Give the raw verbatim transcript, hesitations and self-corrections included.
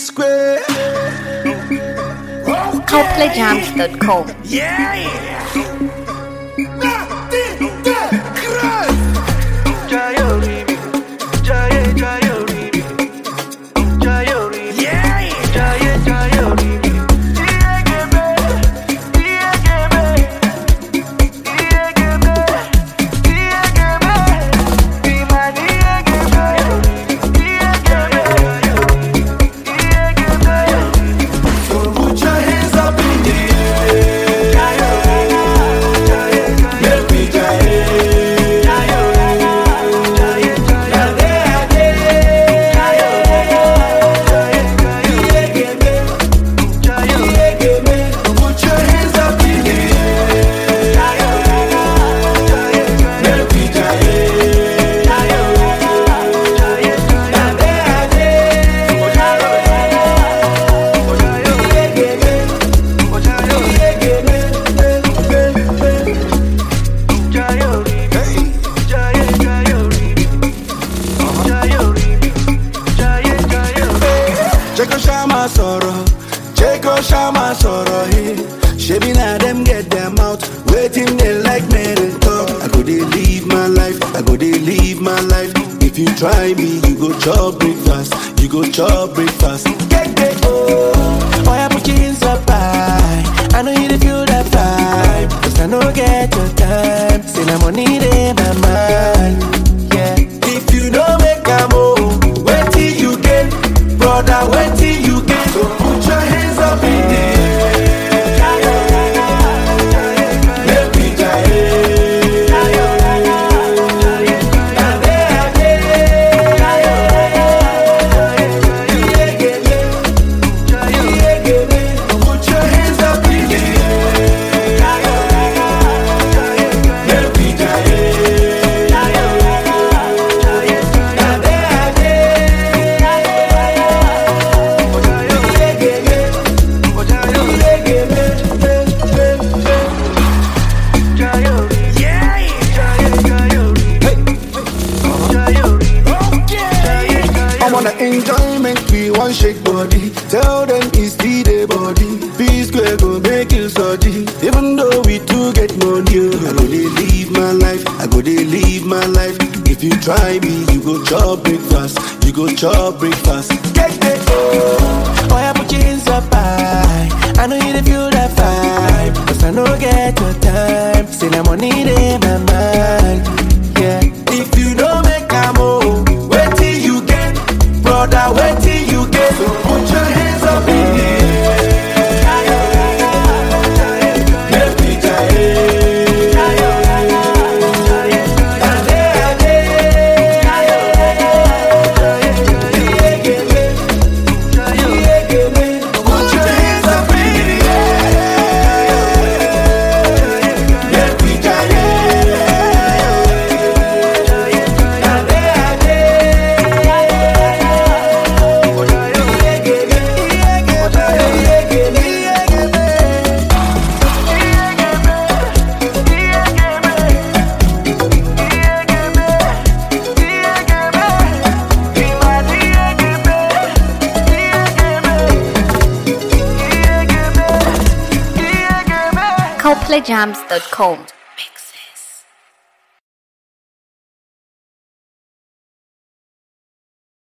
P-Square. Coplayjams dot com. Yeah, yeah. Shama sorrow here. Shebi na them get them out. Waiting they like me to talk. I go they live my life. I go they live my life. If you try me, you go chop breakfast. You go chop breakfast. Get get oh. Oh, I put you in the pie. I know you to feel that vibe. Cause I know get your time. Say na money in my mind. Yeah. If you don't make a move, wait till you get, brother. Wait till you get. So put your hands up in the air. Let me put your hands up in the enjoyment, we want shake body. Tell them it's the day body. P-Square go make you surgery. Even though we do get money, oh, I go they live my life. I go they live my life. If you try me, you go chop breakfast. You go chop breakfast. Get get oh, oh, I put you in the pie. I know you to feel that vibe. Cause I know get your time. Say na money in my mind. Yeah. If you don't make a move, wait till you get, brother, wait till you get. So put your hands up in the air. Let me put your hands up in the air. Let me Coplayjams dot com.